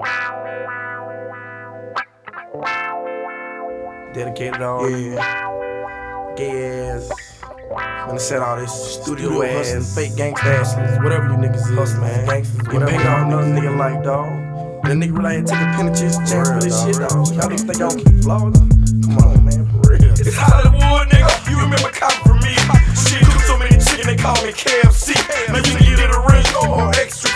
Dedicated on gay ass. Gonna set all this studio ass, fake gangsters, whatever you niggas is, man. Gangsters, get paid off another nigga like dog. That nigga really ain't take a penitentiary chance for this shit, dog. Y'all niggas think y'all keep flaws? Come on, man, for real. It's Hollywood, nigga. You remember coming from me? Shit, cook so many chicken, they call me KFC. Maybe you can get it a ring or extra